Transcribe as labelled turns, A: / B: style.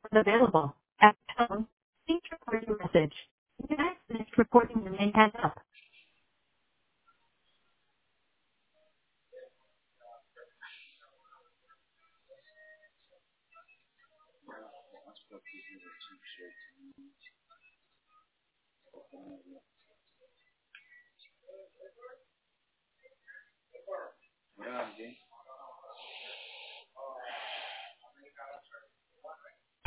A: available. At the tone, please record your message. When you finish recording, you may hang up.